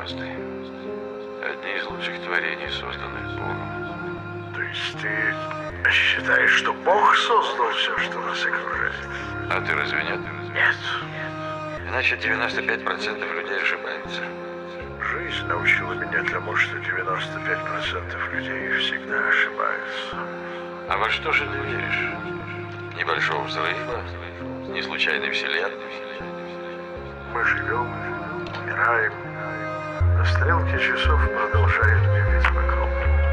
звезды. Одни из лучших творений, созданных Богом. То есть ты считаешь, что Бог создал все, что нас окружает? А ты разве нет? Нет. Иначе 95% людей ошибаются. Жизнь научила меня тому, что 95% людей всегда ошибаются. А во что же ты веришь? Небольшого взрыва? Не случайной вселенной? Мы живем, умираем, а стрелки часов продолжают бегать вокруг.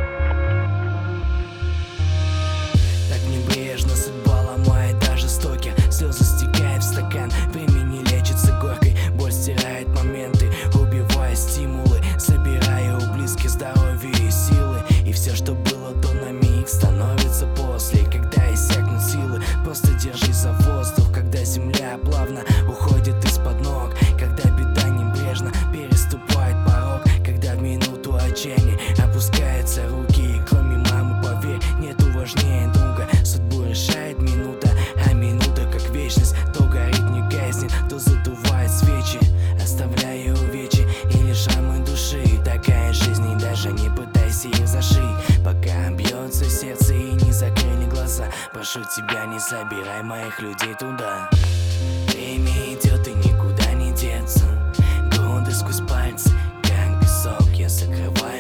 Так небрежно судьба ломает даже стоки. Слезы стекают в стакан, времени лечится горькой. Боль стирает моменты, убивая стимулы, забирая у близких здоровье и силы. И все, что было до на миг, становится после. Когда иссякнут силы, просто держись за воздух. Когда земля плавно уходит из-под ног, когда беда небрежно переступает порог, когда в минуту отчаяния опускаются руки. И кроме мамы, поверь, нету важнее друга. Судьбу решает минута, а минута как вечность. То горит, не гаснет, то задувает свечи, оставляя увечья или шрамы души. Такая жизнь, и даже не пытайся их зашить. Пока бьется сердце и не закрыли глаза, прошу тебя, не забирай моих людей туда. Время идет и никуда не деться. Годы сквозь пальцы, как песок, я закрываю